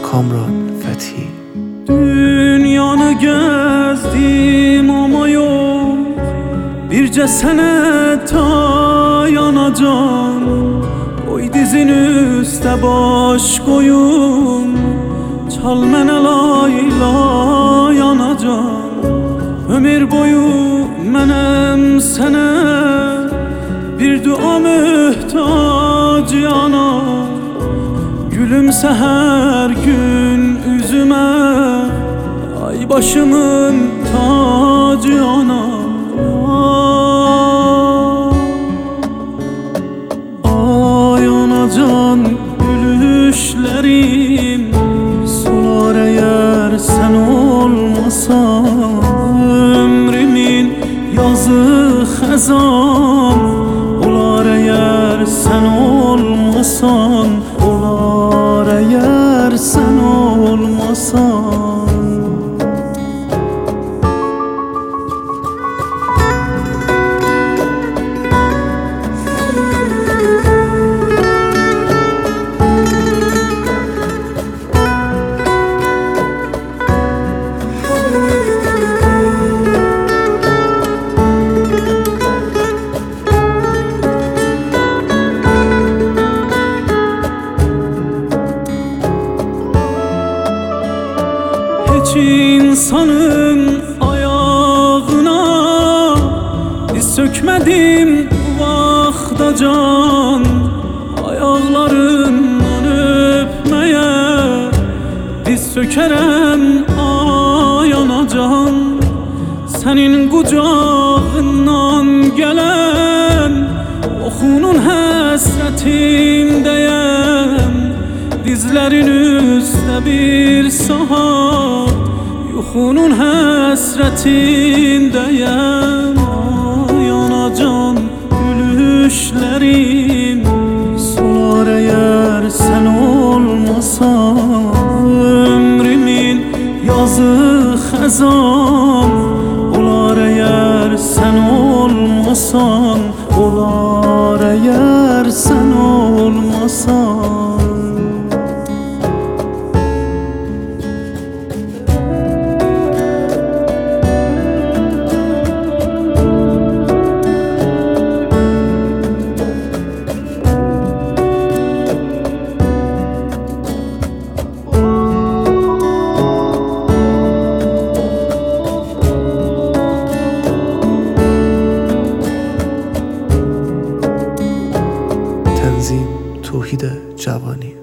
Kamran Fethi. Dünyanı gezdim ama yok birce sene tayanacağım. Koy dizin üste baş koyun, çal mene layla yanacağım. Ömür boyu menem sene bir dua mühtaç yana. Gülümse her gün üzüme, ay başımın tacı ana. Ay anacan gülüşlerim solar eğer sen olmasan. Ömrümün yazı xezan olar eğer sen olmasan. Olar eğer sen olmasan. Hiç insanın ayağına diz sökmedim bu vaxta can. Ayaklarından öpmeye diz sökerem ay anacan. Senin kucağından gelen oxunun həsrətindəyəm. Dizlerin üstə bir saat yuxunun həsrətindəyəm. Ay anacan gülüşlərim solar eğer sen olmasan. Ömrümün yazı xezan olar eğer sen olmasan. Olar eğer sen olmasan. تنظیم توحید جوانی.